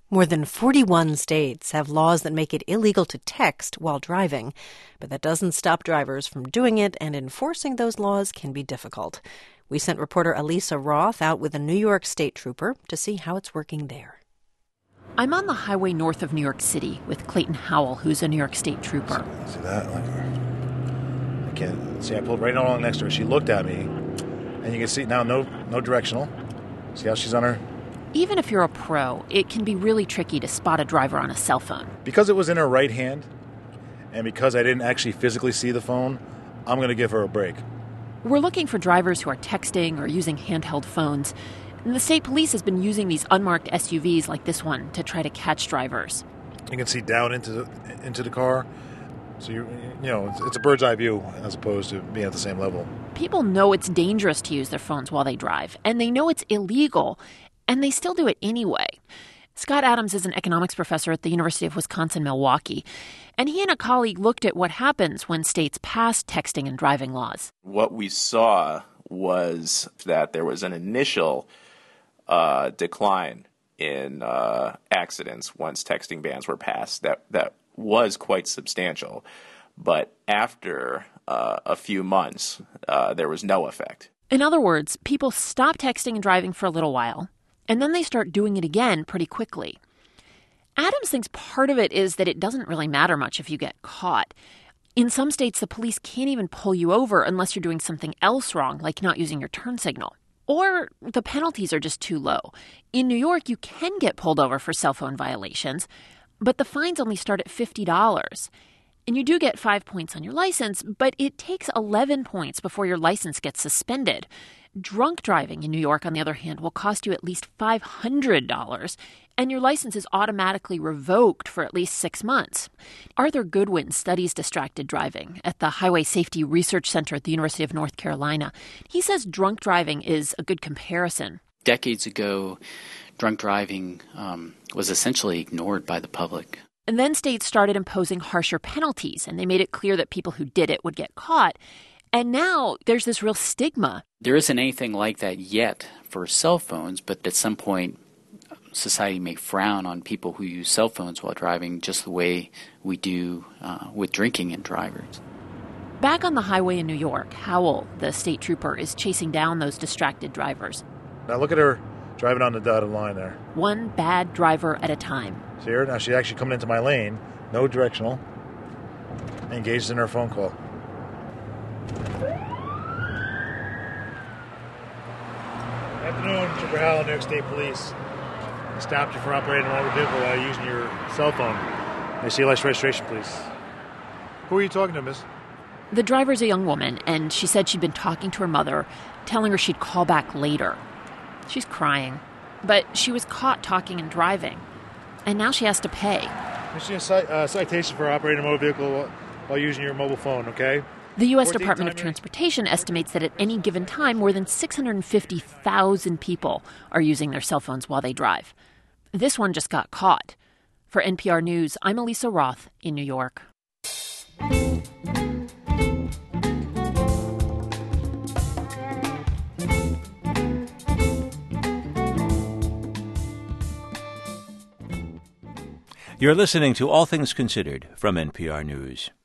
More than 41 states have laws that make it illegal to text while driving, but that doesn't stop drivers from doing it, and enforcing those laws can be difficult. We sent reporter Elisa Roth out with a New York State trooper to see how it's working there. I'm on the highway north of New York City with Clayton Howell, who's a New York State trooper. See that? I can't see. I pulled right along next to her. She looked at me, and you can see now no directional. See how she's on her? Even if you're a pro, it can be really tricky to spot a driver on a cell phone. Because it was in her right hand, and because I didn't actually physically see the phone, I'm going to give her a break. We're looking for drivers who are texting or using handheld phones. And the state police has been using these unmarked SUVs like this one to try to catch drivers. You can see down into the car, so you know it's a bird's eye view as opposed to being at the same level. People know it's dangerous to use their phones while they drive, and they know it's illegal, and they still do it anyway. Scott Adams is an economics professor at the University of Wisconsin-Milwaukee, and he and a colleague looked at what happens when states pass texting and driving laws. What we saw was that there was an initial decline in accidents once texting bans were passed. That was quite substantial. But after a few months, there was no effect. In other words, people stop texting and driving for a little while, and then they start doing it again pretty quickly. Adams thinks part of it is that it doesn't really matter much if you get caught. In some states, the police can't even pull you over unless you're doing something else wrong, like not using your turn signal. Or the penalties are just too low. In New York, you can get pulled over for cell phone violations, but the fines only start at $50. And you do get 5 points on your license, but it takes 11 points before your license gets suspended. Drunk driving in New York, on the other hand, will cost you at least $500, and your license is automatically revoked for at least 6 months. Arthur Goodwin studies distracted driving at the Highway Safety Research Center at the University of North Carolina. He says drunk driving is a good comparison. Decades ago, drunk driving was essentially ignored by the public. And then states started imposing harsher penalties, and they made it clear that people who did it would get caught. And now there's this real stigma. There isn't anything like that yet for cell phones, but at some point, society may frown on people who use cell phones while driving just the way we do with drinking and drivers. Back on the highway in New York, Howell, the state trooper, is chasing down those distracted drivers. Now look at her driving on the dotted line there. One bad driver at a time. See her? Now she's actually coming into my lane, no directional, engaged in her phone call. Afternoon, Trooper Howell, New York State Police. I stopped you for operating a motor vehicle while using your cell phone. May I see your license registration, please? Who are you talking to, miss? The driver's a young woman, and she said she'd been talking to her mother, telling her she'd call back later. She's crying, but she was caught talking and driving, and now she has to pay. May I see a citation for operating a motor vehicle while using your mobile phone, okay? The U.S. Department of Transportation estimates that at any given time, more than 650,000 people are using their cell phones while they drive. This one just got caught. For NPR News, I'm Elisa Roth in New York. You're listening to All Things Considered from NPR News.